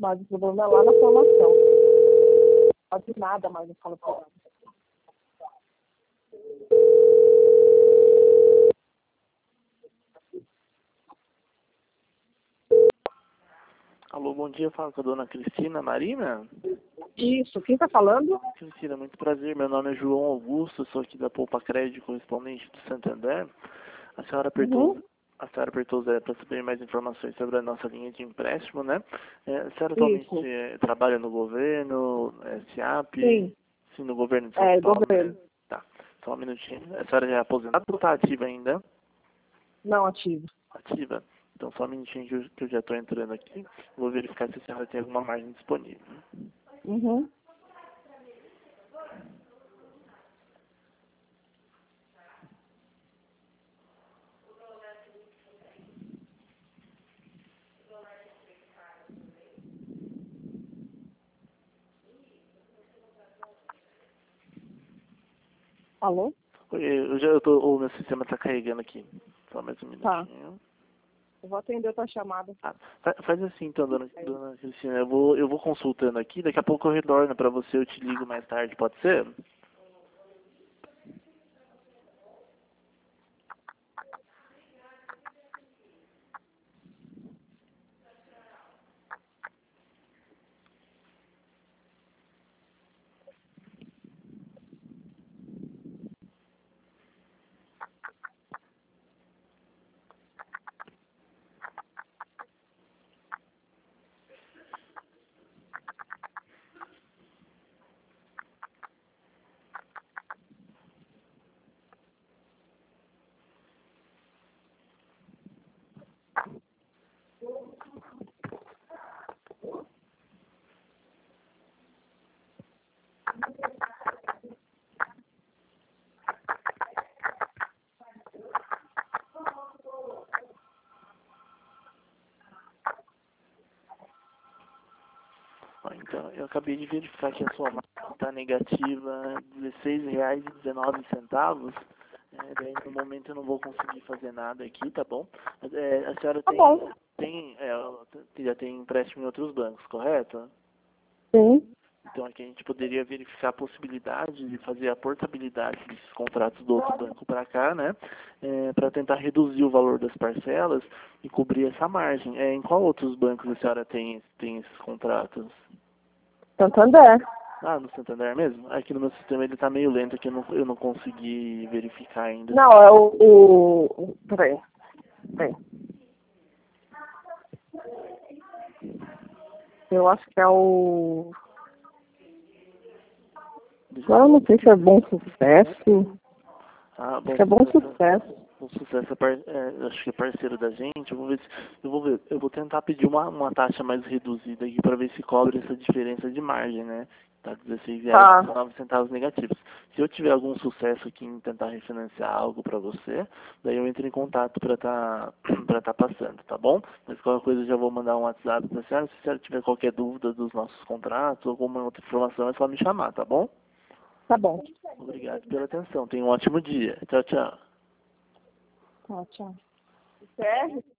Mas o problema é lá na formação. Não faz nada mais na escola privada. Alô, bom dia, falo com a dona Cristina Marina. Isso, quem está falando? Cristina, muito prazer, meu nome é João Augusto, sou aqui da Poupa Crédito, correspondente do Santander. A senhora apertou, a senhora apertou Zé para saber mais informações sobre a nossa linha de empréstimo, né? A senhora atualmente Isso. trabalha no governo, SIAP? Sim. Sim, no governo de São Paulo, Governo. né? Tá, só um minutinho. A senhora já é aposentada ou está ativa ainda? Não ativo. Ativa. Então, só um minutinho que eu já estou entrando aqui. Vou verificar se a senhora tem alguma margem disponível. Uhum. Alô? Oi, o meu sistema está carregando aqui. Só mais um Tá. minutinho. Eu vou atender a tua chamada. Faz assim então, dona Cristina. Eu vou consultando aqui, daqui a pouco eu retorno para você, eu te ligo mais tarde, pode ser? Ó, então, eu acabei de verificar que a sua marca está negativa R$16,19. Daí no momento eu não vou conseguir fazer nada aqui, tá bom? A senhora Tá bom. já tem empréstimo em outros bancos, correto? Sim. Então aqui a gente poderia verificar a possibilidade de fazer a portabilidade desses contratos do outro banco para cá, né? Para tentar reduzir o valor das parcelas e cobrir essa margem. Em qual outros bancos a senhora tem esses contratos? Santander. Ah, no Santander mesmo? Aqui no meu sistema ele está meio lento, que eu não consegui verificar ainda. Não, é o... Peraí. Eu acho que é o... Eu não sei se é Bom Sucesso. Ah, bom Acho que é Bom Sucesso. Bom Sucesso acho que é parceiro da gente. Eu vou tentar pedir uma taxa mais reduzida aqui para ver se cobre essa diferença de margem, né? Tá R$16,19 negativos. Se eu tiver algum sucesso aqui em tentar refinanciar algo para você, daí eu entro em contato para para tá passando, tá bom? Mas qualquer coisa eu já vou mandar um WhatsApp para a senhora. Se a senhora tiver qualquer dúvida dos nossos contratos ou alguma outra informação, é só me chamar, tá bom? Tá bom. Obrigado pela atenção. Tenha um ótimo dia. Tchau, tchau. Tá, tchau.